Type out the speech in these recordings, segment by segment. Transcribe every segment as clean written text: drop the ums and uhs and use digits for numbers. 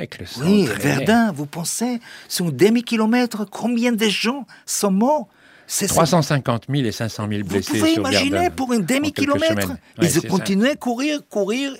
siècles. Ça Oui, entraînait. Verdun, vous pensez, c'est un demi-kilomètre, combien de gens sont morts? 350 000 et 500 000 Vous blessés pouvez sur imaginer Verdun, pour un en quelques demi-kilomètre. semaines. Ouais, Ils c'est continuaient à courir.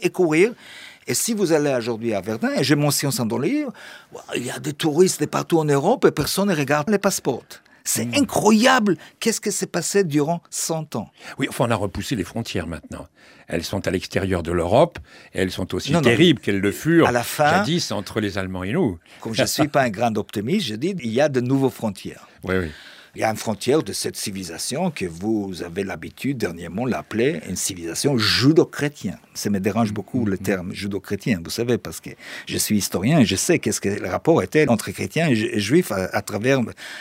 Et si vous allez aujourd'hui à Verdun, et je mentionne ça dans le livre, il y a des touristes de partout en Europe et personne ne regarde les passeports. C'est incroyable. Qu'est-ce qui s'est passé durant 100 ans? Oui, enfin, on a repoussé les frontières maintenant. Elles sont à l'extérieur de l'Europe et elles sont aussi Non, terribles qu'elles le furent à la fin, jadis entre les Allemands et nous. Comme je ne suis pas un grand optimiste, je dis il y a de nouvelles frontières. Oui, oui. Il y a une frontière de cette civilisation que vous avez l'habitude dernièrement d'appeler une civilisation judo-chrétienne. Ça me dérange beaucoup le terme judo-chrétien, vous savez, parce que je suis historien et je sais qu'est-ce que le rapport était entre chrétiens et juifs à travers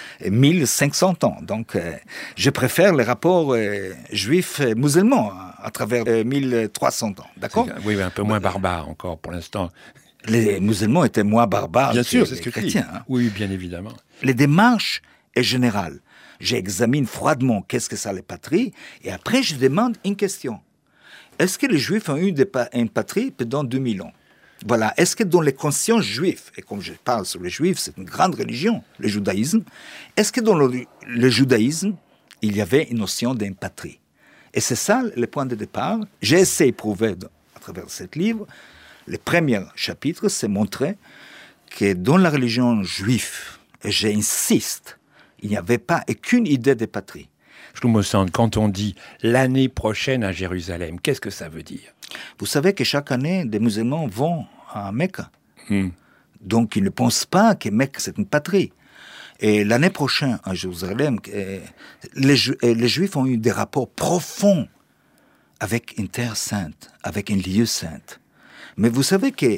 1500 ans. Donc, je préfère le rapport juif-musulman à travers 1300 ans, d'accord? Oui, un peu moins barbare encore pour l'instant. Les musulmans étaient moins barbares Bien sûr, que c'est ce que les tu dis. chrétiens. Hein. Oui, bien évidemment. Les démarches est générale. J'examine froidement qu'est-ce que ça les patries, et après je demande une question. Est-ce que les Juifs ont eu une patrie pendant 2000 ans? Voilà. Est-ce que dans les consciences juives, et comme je parle sur les Juifs, c'est une grande religion, le judaïsme, est-ce que dans le judaïsme, il y avait une notion d'une patrie? Et c'est ça le point de départ. J'ai essayé de prouver à travers ce livre, le premier chapitre, c'est montrer que dans la religion juive, et j'insiste, il n'y avait pas aucune idée de patrie. Shlomo-san, quand on dit l'année prochaine à Jérusalem, qu'est-ce que ça veut dire? Vous savez que chaque année, des musulmans vont à Mecca. Donc, ils ne pensent pas que Mecque, c'est une patrie. Et l'année prochaine, à Jérusalem, les Juifs ont eu des rapports profonds avec une terre sainte, avec un lieu saint. Mais vous savez que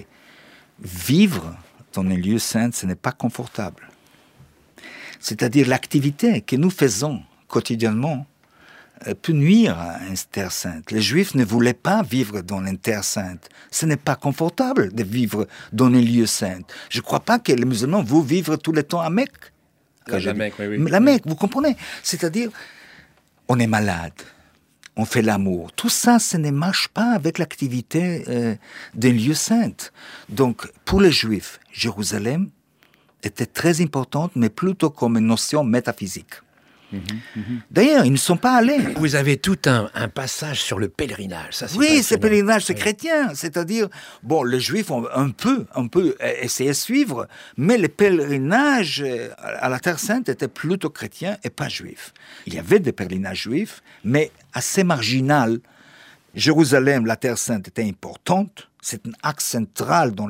vivre dans un lieu saint, ce n'est pas confortable. C'est-à-dire l'activité que nous faisons quotidiennement peut nuire à une terre sainte. Les Juifs ne voulaient pas vivre dans une terre sainte. Ce n'est pas confortable de vivre dans un lieu saint. Je ne crois pas que les musulmans vont vivre tout le temps à Mecque. La Mecque, oui. La Mecque, vous comprenez? C'est-à-dire, on est malade, on fait l'amour. Tout ça, ça ne marche pas avec l'activité d'un lieu saint. Donc, pour les Juifs, Jérusalem était très importante, mais plutôt comme une notion métaphysique. D'ailleurs, ils ne sont pas allés. Vous avez tout un passage sur le pèlerinage. Ça, Oui, ce pèlerinage, c'est chrétien. C'est-à-dire, bon, les Juifs ont un peu essayé de suivre, mais le pèlerinage à la Terre Sainte était plutôt chrétien et pas juif. Il y avait des pèlerinages juifs, mais assez marginal. Jérusalem, la Terre Sainte, était importante. C'est un axe central dans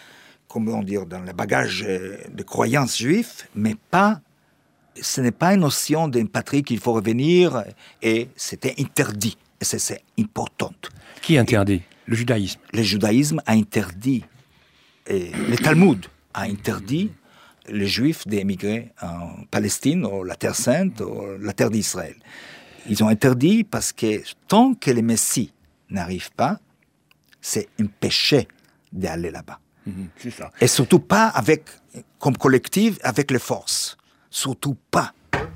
dans le bagage de croyances juives, mais pas. Ce n'est pas une notion d'une patrie qu'il faut revenir, et c'était interdit. Et c'est important. Qui interdit? Le judaïsme. Le judaïsme a interdit, et le Talmud a interdit les Juifs d'émigrer en Palestine, ou la Terre Sainte, ou la Terre d'Israël. Ils ont interdit parce que tant que le Messie n'arrive pas, c'est un péché d'aller là-bas. C'est ça. Et surtout pas comme collectif, avec les forces. Surtout pas.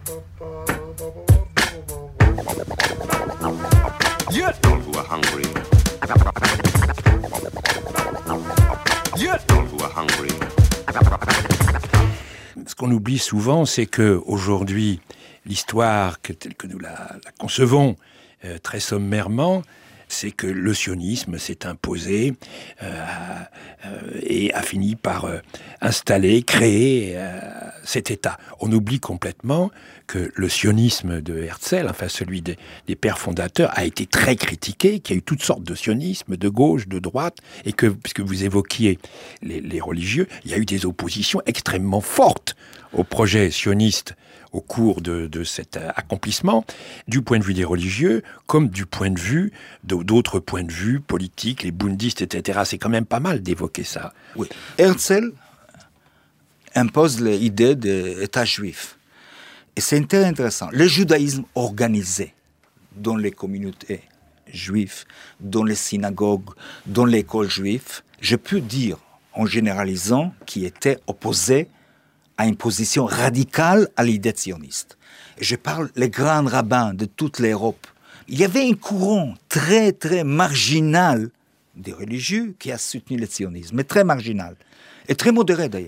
Yeah. Who are hungry. Yeah. Who are hungry. Ce qu'on oublie souvent, c'est que aujourd'hui, l'histoire telle que nous la concevons très sommairement, c'est que le sionisme s'est imposé et a fini par installer, créer cet État. On oublie complètement que le sionisme de Herzl, enfin celui des pères fondateurs, a été très critiqué, qu'il y a eu toutes sortes de sionisme, de gauche, de droite, et que, puisque vous évoquiez les religieux, il y a eu des oppositions extrêmement fortes au projet sioniste au cours de cet accomplissement, du point de vue des religieux, comme du point de vue d'autres points de vue politiques, les bundistes, etc. C'est quand même pas mal d'évoquer ça. Oui. Herzl impose l'idée d'État juif. Et c'est très intéressant. Le judaïsme organisé dans les communautés juives, dans les synagogues, dans l'école juive, je peux dire, en généralisant, qui était opposé à une position radicale à l'idée sioniste. Et je parle les grands rabbins de toute l'Europe. Il y avait un courant très, très marginal des religieux qui a soutenu le sionisme, mais très marginal. Et très modéré d'ailleurs.